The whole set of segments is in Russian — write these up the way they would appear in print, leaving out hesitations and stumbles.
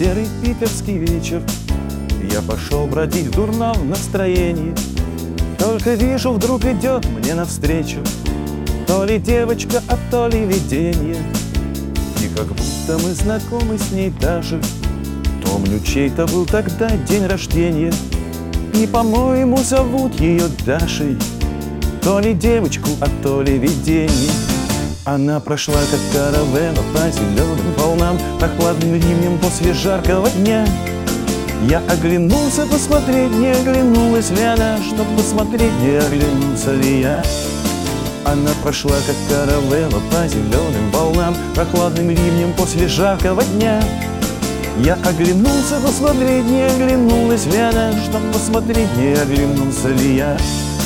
серый питерский вечер. Я пошел бродить в дурном настроении. Только вижу, вдруг идет мне навстречу то ли девочка, а то ли видение. И как будто мы знакомы с ней даже. Помню, чей-то был тогда день рождения. И, по-моему, зовут ее Дашей. То ли девочку, а то ли видение. Она прошла, как каравелла, по зеленым волнам, прохладным ливнем после жаркого дня. Я оглянулся посмотреть, не оглянулась ли она, чтоб посмотреть, не оглянулся ли я. Она прошла, как каравелла, по зеленым волнам, прохладным ливнем после жаркого дня. Я оглянулся посмотреть, не оглянулась ли она, чтоб посмотреть, не оглянулся ли я.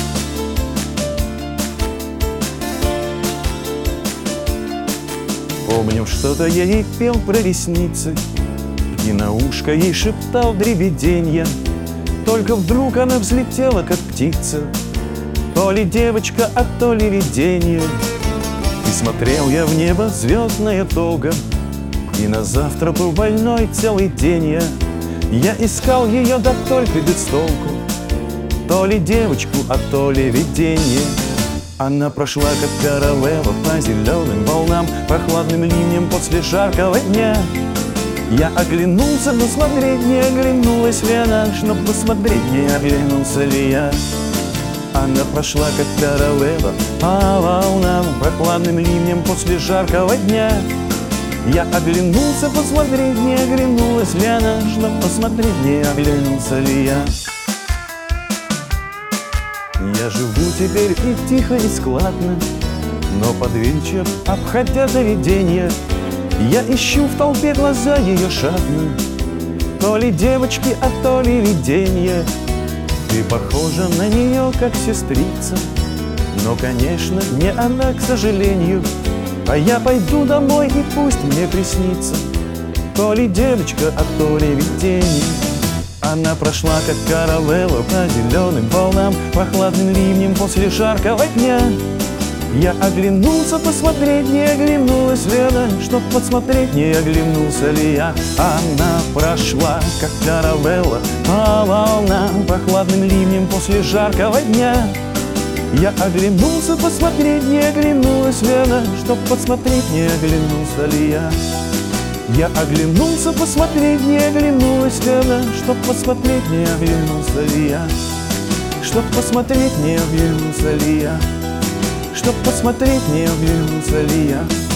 Помню, что-то я ей пел про ресницы, и на ушко ей шептал дребеденья. Только вдруг она взлетела, как птица, то ли девочка, а то ли видение. И смотрел я в небо звездное долго, и на завтра был больной целый день. Я искал ее, да только без толку, то ли девочку, а то ли видение. Она прошла, как каравелла, по зеленым волнам, прохладным ливнем после жаркого дня. Я оглянулся посмотреть, не оглянулась ли она, чтоб посмотреть, не оглянулся ли я. Она прошла, как каравелла, по волнам, прохладным ливнем после жаркого дня. Я оглянулся посмотреть, не оглянулась ли она, чтоб посмотреть, не оглянулся ли я. Я живу теперь и тихо, и складно, но под вечер, обходя заведенье, я ищу в толпе глаза ее шатны, то ли девочки, а то ли видение. Ты похожа на нее, как сестрица, но, конечно, не она, к сожалению. А я пойду домой, и пусть мне приснится то ли девочка, а то ли видение. Она прошла, как каравелла, по зеленым волнам, прохладным ливнем после жаркого дня. Я оглянулся посмотреть, не оглянулась ли она, чтоб посмотреть, не оглянулся ли я. Она прошла, как каравелла, по волнам, прохладным ливнем после жаркого дня. Я оглянулся посмотреть, не оглянулась ли она, чтоб посмотреть, не оглянулся ли я. Я оглянулся посмотреть, не оглянулась ли она, чтоб посмотреть, не оглянулся ли я. Чтоб посмотреть, не оглянулся ли я. Чтоб посмотреть, не оглянулся ли я.